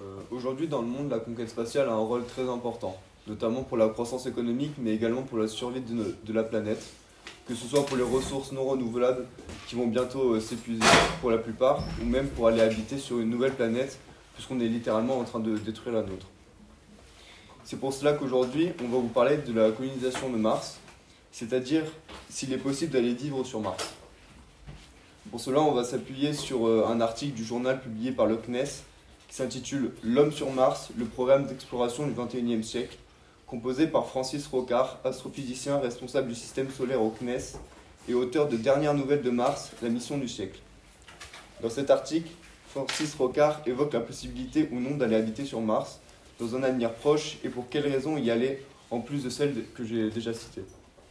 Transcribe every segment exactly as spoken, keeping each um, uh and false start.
Euh, Aujourd'hui, dans le monde, la conquête spatiale a un rôle très important, notamment pour la croissance économique, mais également pour la survie de, no- de la planète, que ce soit pour les ressources non renouvelables qui vont bientôt euh, s'épuiser pour la plupart, ou même pour aller habiter sur une nouvelle planète, puisqu'on est littéralement en train de détruire la nôtre. C'est pour cela qu'aujourd'hui, on va vous parler de la colonisation de Mars, c'est-à-dire s'il est possible d'aller vivre sur Mars. Pour cela, on va s'appuyer sur euh, un article du journal publié par le C N E S qui s'intitule « L'homme sur Mars, le programme d'exploration du vingt et unième siècle », composé par Francis Rocard, astrophysicien responsable du système solaire au C N E S et auteur de Dernières nouvelles de Mars, la mission du siècle. Dans cet article, Francis Rocard évoque la possibilité ou non d'aller habiter sur Mars dans un avenir proche et pour quelles raisons y aller en plus de celles que j'ai déjà citées.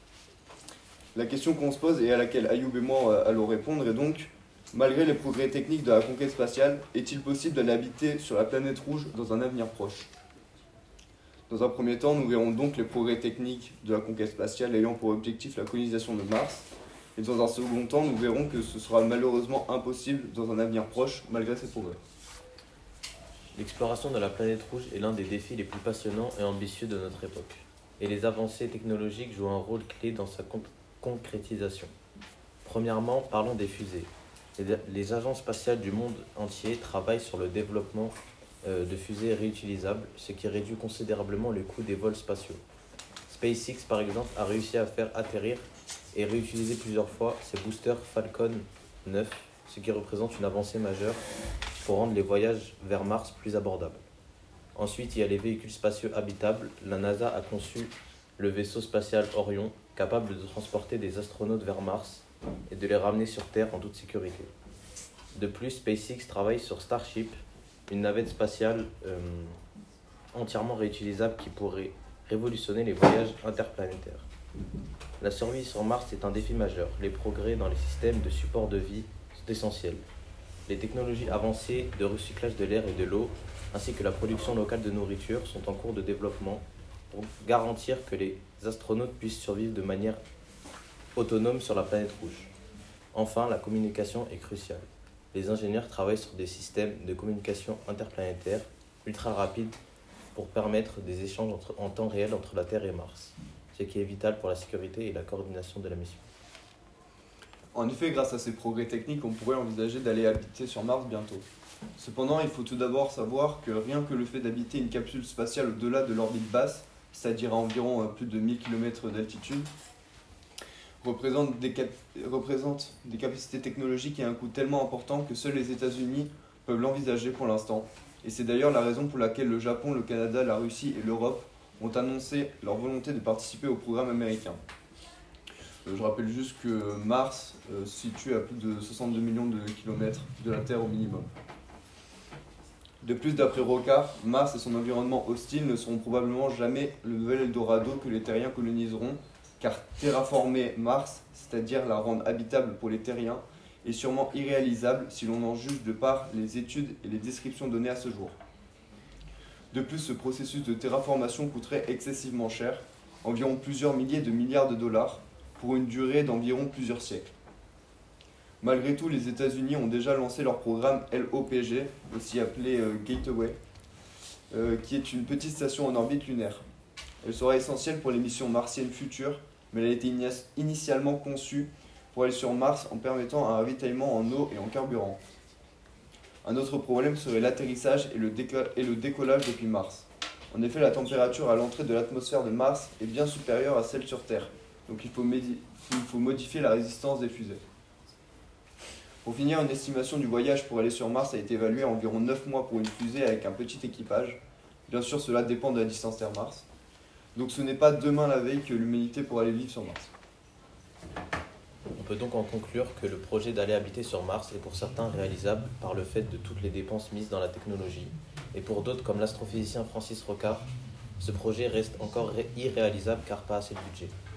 La question qu'on se pose et à laquelle Ayoub et moi allons répondre est donc, malgré les progrès techniques de la conquête spatiale, est-il possible d'aller habiter sur la planète rouge dans un avenir proche ? Dans un premier temps, nous verrons donc les progrès techniques de la conquête spatiale ayant pour objectif la colonisation de Mars. Et dans un second temps, nous verrons que ce sera malheureusement impossible dans un avenir proche, malgré ces progrès. L'exploration de la planète rouge est l'un des défis les plus passionnants et ambitieux de notre époque. Et les avancées technologiques jouent un rôle clé dans sa con- concrétisation. Premièrement, parlons des fusées. Les, les agences spatiales du monde entier travaillent sur le développement euh, de fusées réutilisables, ce qui réduit considérablement le coût des vols spatiaux. SpaceX, par exemple, a réussi à faire atterrir et réutiliser plusieurs fois ses boosters Falcon neuf, ce qui représente une avancée majeure pour rendre les voyages vers Mars plus abordables. Ensuite, il y a les véhicules spatiaux habitables. La NASA a conçu le vaisseau spatial Orion, capable de transporter des astronautes vers Mars et de les ramener sur Terre en toute sécurité. De plus, SpaceX travaille sur Starship, une navette spatiale euh, entièrement réutilisable qui pourrait révolutionner les voyages interplanétaires. La survie sur Mars est un défi majeur. Les progrès dans les systèmes de support de vie sont essentiels. Les technologies avancées de recyclage de l'air et de l'eau, ainsi que la production locale de nourriture, sont en cours de développement pour garantir que les astronautes puissent survivre de manière autonome sur la planète rouge. Enfin, la communication est cruciale. Les ingénieurs travaillent sur des systèmes de communication interplanétaires ultra rapides pour permettre des échanges entre, en temps réel entre la Terre et Mars, ce qui est vital pour la sécurité et la coordination de la mission. En effet, grâce à ces progrès techniques, on pourrait envisager d'aller habiter sur Mars bientôt. Cependant, il faut tout d'abord savoir que rien que le fait d'habiter une capsule spatiale au-delà de l'orbite basse, c'est-à-dire à environ plus de mille kilomètres d'altitude, représente des, cap- représente des capacités technologiques et un coût tellement important que seuls les États-Unis peuvent l'envisager pour l'instant. Et c'est d'ailleurs la raison pour laquelle le Japon, le Canada, la Russie et l'Europe ont annoncé leur volonté de participer au programme américain. Euh, je rappelle juste que Mars euh, se situe à plus de soixante-deux millions de kilomètres de la Terre au minimum. De plus, d'après Rocard, Mars et son environnement hostile ne seront probablement jamais le nouvel Eldorado que les terriens coloniseront, car terraformer Mars, c'est-à-dire la rendre habitable pour les terriens, est sûrement irréalisable si l'on en juge de par les études et les descriptions données à ce jour. De plus, ce processus de terraformation coûterait excessivement cher, environ plusieurs milliers de milliards de dollars, pour une durée d'environ plusieurs siècles. Malgré tout, les États-Unis ont déjà lancé leur programme L O P G, aussi appelé euh, Gateway, euh, qui est une petite station en orbite lunaire. Elle sera essentielle pour les missions martiennes futures, mais elle a été ini- initialement conçue pour aller sur Mars en permettant un ravitaillement en eau et en carburant. Un autre problème serait l'atterrissage et le, déco- et le décollage depuis Mars. En effet, la température à l'entrée de l'atmosphère de Mars est bien supérieure à celle sur Terre, donc il faut, médi- il faut modifier la résistance des fusées. Pour finir, une estimation du voyage pour aller sur Mars a été évaluée à environ neuf mois pour une fusée avec un petit équipage. Bien sûr, cela dépend de la distance Terre-Mars. Donc ce n'est pas demain la veille que l'humanité pourra aller vivre sur Mars. On peut donc en conclure que le projet d'aller habiter sur Mars est pour certains réalisable par le fait de toutes les dépenses mises dans la technologie, et pour d'autres, comme l'astrophysicien Francis Rocard, ce projet reste encore ré- irréalisable car pas assez de budget.